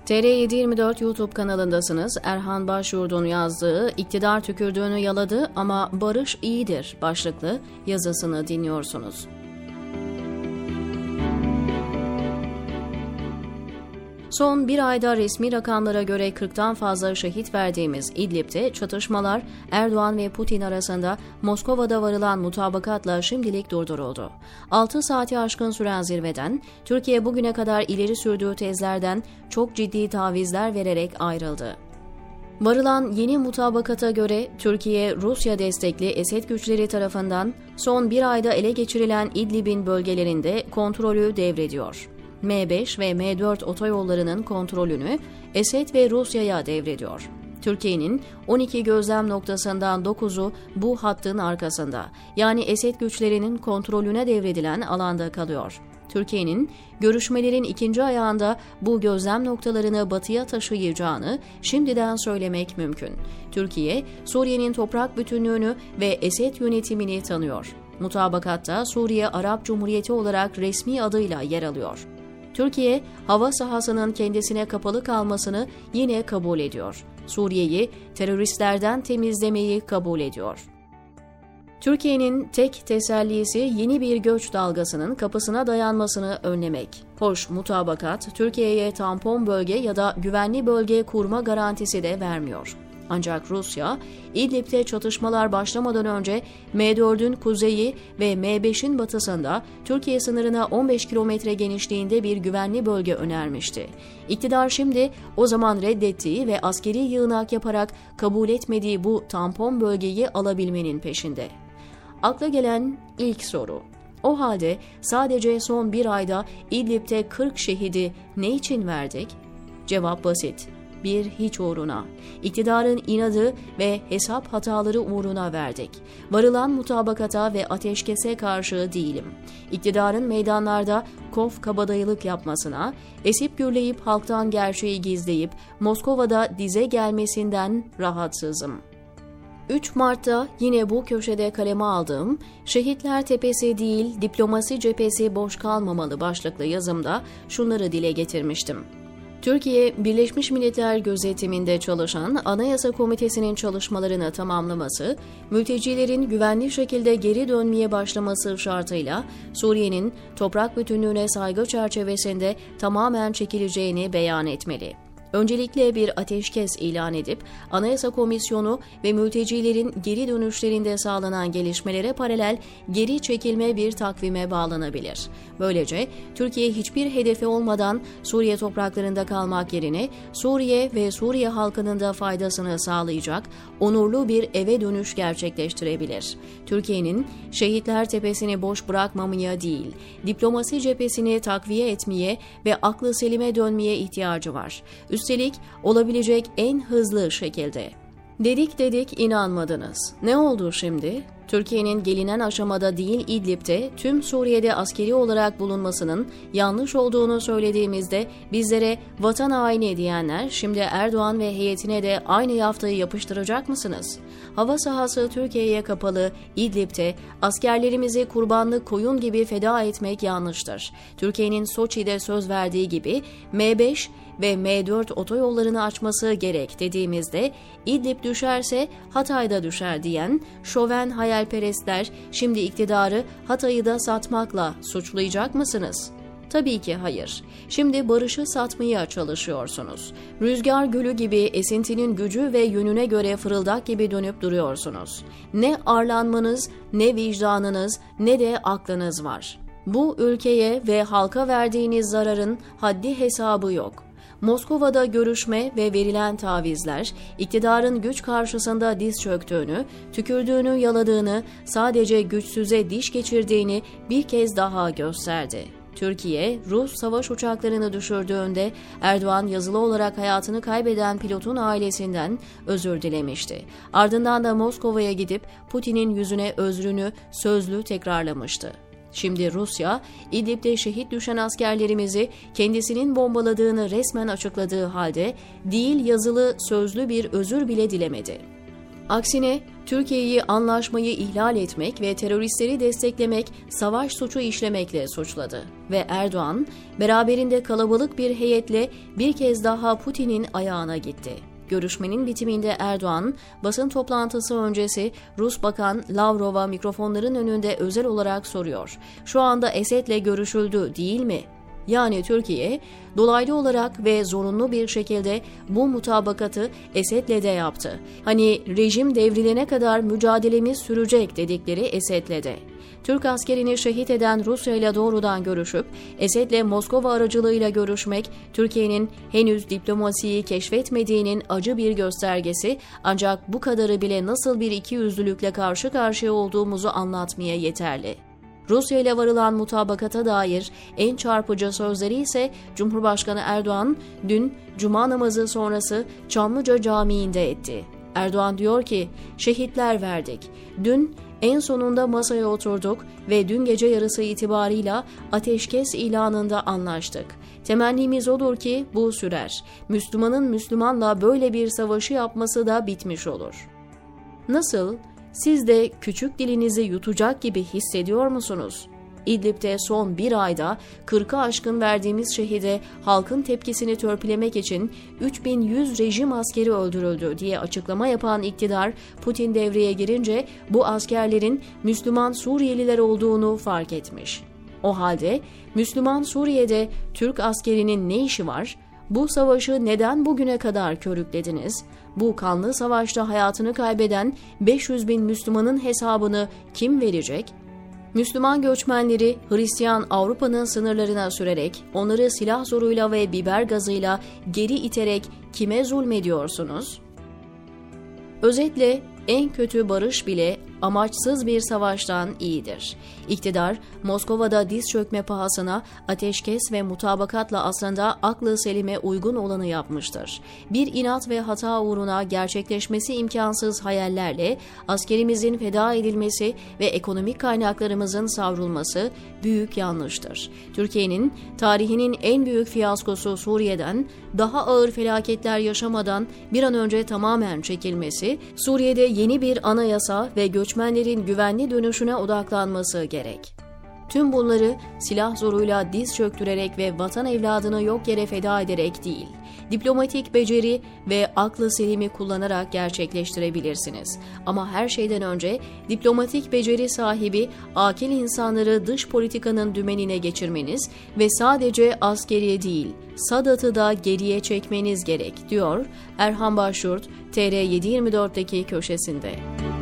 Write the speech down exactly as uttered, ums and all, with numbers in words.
T R yedi yirmi dört YouTube kanalındasınız. Erhan Başyurt'un yazdığı "İktidar tükürdüğünü yaladı ama barış iyidir" başlıklı yazısını dinliyorsunuz. Son bir ayda resmi rakamlara göre kırktan fazla şehit verdiğimiz İdlib'de çatışmalar Erdoğan ve Putin arasında Moskova'da varılan mutabakatla şimdilik durduruldu. altı saati aşkın süren zirveden Türkiye bugüne kadar ileri sürdüğü tezlerden çok ciddi tavizler vererek ayrıldı. Varılan yeni mutabakata göre Türkiye, Rusya destekli Esed güçleri tarafından son bir ayda ele geçirilen İdlib'in bölgelerinde kontrolü devrediyor. M beş ve M dört otoyollarının kontrolünü Esed ve Rusya'ya devrediyor. Türkiye'nin on iki gözlem noktasından dokuzu bu hattın arkasında, yani Esed güçlerinin kontrolüne devredilen alanda kalıyor. Türkiye'nin görüşmelerin ikinci ayağında bu gözlem noktalarını batıya taşıyacağını şimdiden söylemek mümkün. Türkiye, Suriye'nin toprak bütünlüğünü ve Esed yönetimini tanıyor. Mutabakatta Suriye Arap Cumhuriyeti olarak resmi adıyla yer alıyor. Türkiye, hava sahasının kendisine kapalı kalmasını yine kabul ediyor. Suriye'yi teröristlerden temizlemeyi kabul ediyor. Türkiye'nin tek tesellisi yeni bir göç dalgasının kapısına dayanmasını önlemek. Hoş mutabakat, Türkiye'ye tampon bölge ya da güvenli bölge kurma garantisi de vermiyor. Ancak Rusya, İdlib'de çatışmalar başlamadan önce M dördün kuzeyi ve M beşin batısında Türkiye sınırına on beş kilometre genişliğinde bir güvenli bölge önermişti. İktidar şimdi o zaman reddettiği ve askeri yığınak yaparak kabul etmediği bu tampon bölgeyi alabilmenin peşinde. Akla gelen ilk soru: o halde sadece son bir ayda İdlib'de kırk şehidi ne için verdik? Cevap basit. Bir hiç uğruna, iktidarın inadı ve hesap hataları uğruna verdik. Varılan mutabakata ve ateşkese karşı değilim. İktidarın meydanlarda kof kabadayılık yapmasına, esip gürleyip halktan gerçeği gizleyip Moskova'da dize gelmesinden rahatsızım. üç Mart'ta yine bu köşede kaleme aldığım "Şehitler Tepesi değil, diplomasi cephesi boş kalmamalı" başlıklı yazımda şunları dile getirmiştim. Türkiye, Birleşmiş Milletler gözetiminde çalışan Anayasa Komitesi'nin çalışmalarını tamamlaması, mültecilerin güvenli şekilde geri dönmeye başlaması şartıyla Suriye'nin toprak bütünlüğüne saygı çerçevesinde tamamen çekileceğini beyan etmeli. Öncelikle bir ateşkes ilan edip Anayasa Komisyonu ve mültecilerin geri dönüşlerinde sağlanan gelişmelere paralel geri çekilme bir takvime bağlanabilir. Böylece Türkiye hiçbir hedefi olmadan Suriye topraklarında kalmak yerine Suriye ve Suriye halkının da faydasını sağlayacak onurlu bir eve dönüş gerçekleştirebilir. Türkiye'nin Şehitler Tepesi'ni boş bırakmamaya değil, diplomasi cephesini takviye etmeye ve aklı selime dönmeye ihtiyacı var. Üstelik olabilecek en hızlı şekilde. Dedik dedik inanmadınız. Ne oldu şimdi? Türkiye'nin gelinen aşamada değil İdlib'de tüm Suriye'de askeri olarak bulunmasının yanlış olduğunu söylediğimizde bizlere vatan haini diyenler şimdi Erdoğan ve heyetine de aynı yaftayı yapıştıracak mısınız? Hava sahası Türkiye'ye kapalı İdlib'de askerlerimizi kurbanlık koyun gibi feda etmek yanlıştır. Türkiye'nin Soçi'de söz verdiği gibi M beş ve M dört otoyollarını açması gerek dediğimizde İdlib düşerse Hatay'da düşer diyen şoven hayalperestler şimdi iktidarı Hatay'ı da satmakla suçlayacak mısınız? Tabii ki hayır. Şimdi barışı satmaya çalışıyorsunuz. Rüzgar gülü gibi esintinin gücü ve yönüne göre fırıldak gibi dönüp duruyorsunuz. Ne arlanmanız, ne vicdanınız, ne de aklınız var. Bu ülkeye ve halka verdiğiniz zararın haddi hesabı yok. Moskova'da görüşme ve verilen tavizler, iktidarın güç karşısında diz çöktüğünü, tükürdüğünü yaladığını, sadece güçsüze diş geçirdiğini bir kez daha gösterdi. Türkiye, Rus savaş uçaklarını düşürdüğünde Erdoğan yazılı olarak hayatını kaybeden pilotun ailesinden özür dilemişti. Ardından da Moskova'ya gidip Putin'in yüzüne özrünü sözlü tekrarlamıştı. Şimdi Rusya, İdlib'de şehit düşen askerlerimizi kendisinin bombaladığını resmen açıkladığı halde değil yazılı sözlü bir özür bile dilemedi. Aksine Türkiye'yi anlaşmayı ihlal etmek ve teröristleri desteklemek, savaş suçu işlemekle suçladı. Ve Erdoğan, beraberinde kalabalık bir heyetle bir kez daha Putin'in ayağına gitti. Görüşmenin bitiminde Erdoğan, basın toplantısı öncesi Rus Bakan Lavrov'a mikrofonların önünde özel olarak soruyor. Şu anda Esed'le görüşüldü değil mi? Yani Türkiye, dolaylı olarak ve zorunlu bir şekilde bu mutabakatı Esed'le de yaptı. Hani rejim devrilene kadar mücadelemiz sürecek dedikleri Esed'le de. Türk askerini şehit eden Rusya ile doğrudan görüşüp Esed'le Moskova aracılığıyla görüşmek, Türkiye'nin henüz diplomasiyi keşfetmediğinin acı bir göstergesi, ancak bu kadarı bile nasıl bir ikiyüzlülükle karşı karşıya olduğumuzu anlatmaya yeterli. Rusya ile varılan mutabakata dair en çarpıcı sözleri ise Cumhurbaşkanı Erdoğan dün Cuma namazı sonrası Çamlıca Camii'nde etti. Erdoğan diyor ki, şehitler verdik. Dün en sonunda masaya oturduk ve dün gece yarısı itibarıyla ateşkes ilanında anlaştık. Temennimiz odur ki bu sürer. Müslümanın Müslümanla böyle bir savaşı yapması da bitmiş olur. Nasıl? Siz de küçük dilinizi yutacak gibi hissediyor musunuz? İdlib'de son bir ayda kırkı aşkın verdiğimiz şehide halkın tepkisini törpülemek için üç bin yüz rejim askeri öldürüldü diye açıklama yapan iktidar, Putin devreye girince bu askerlerin Müslüman Suriyeliler olduğunu fark etmiş. O halde Müslüman Suriye'de Türk askerinin ne işi var? Bu savaşı neden bugüne kadar körüklediniz? Bu kanlı savaşta hayatını kaybeden beş yüz bin Müslümanın hesabını kim verecek? Müslüman göçmenleri Hristiyan Avrupa'nın sınırlarına sürerek, onları silah zoruyla ve biber gazıyla geri iterek kime zulmediyorsunuz? Özetle en kötü barış bile amaçsız bir savaştan iyidir. İktidar, Moskova'da diz çökme pahasına ateşkes ve mutabakatla aslında aklı selime uygun olanı yapmıştır. Bir inat ve hata uğruna gerçekleşmesi imkansız hayallerle askerimizin feda edilmesi ve ekonomik kaynaklarımızın savrulması büyük yanlıştır. Türkiye'nin tarihinin en büyük fiyaskosu Suriye'den daha ağır felaketler yaşamadan bir an önce tamamen çekilmesi, Suriye'de yeni bir anayasa ve göçmenlerin güvenli dönüşüne odaklanması gerek. Tüm bunları silah zoruyla diz çöktürerek ve vatan evladını yok yere feda ederek değil, diplomatik beceri ve aklı selimi kullanarak gerçekleştirebilirsiniz. Ama her şeyden önce diplomatik beceri sahibi akil insanları dış politikanın dümenine geçirmeniz ve sadece askeri değil, Sadat'ı da geriye çekmeniz gerek, diyor Erhan Başyurt, T R yedi yirmi dört'teki köşesinde.